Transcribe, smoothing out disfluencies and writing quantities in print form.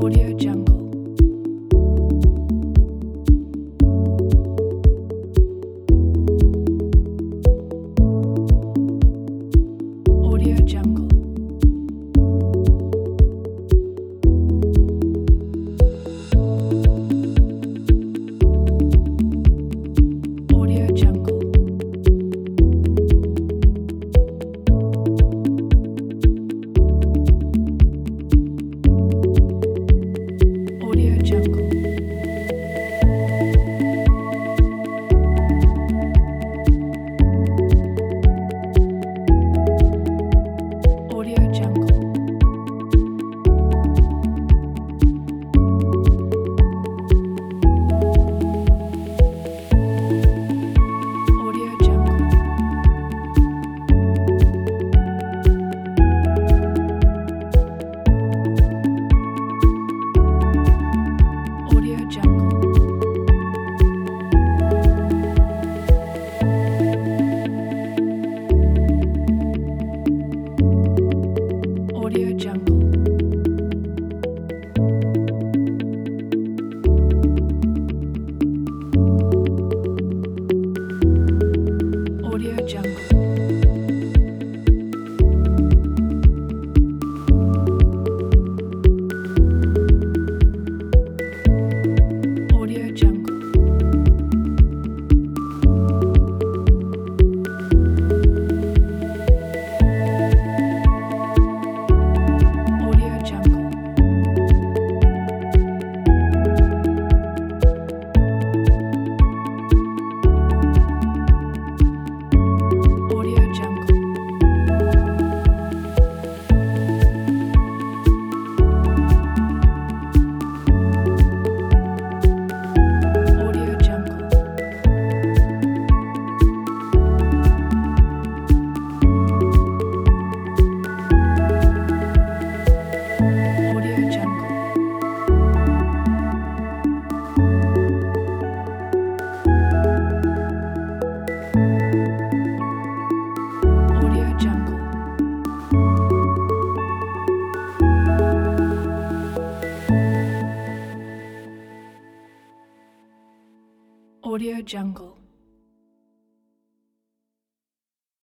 Audio Jungle. Audio Jungle. Audio Jungle. Audio Jungle. Audio Jungle. Audio Jungle. Audio Jungle. Audio Jungle. Audio Jungle. Audio Jungle. Audio Jungle. Audio Jungle. Audio Jungle. Audio Jungle. Audio Jungle. Audio Jungle.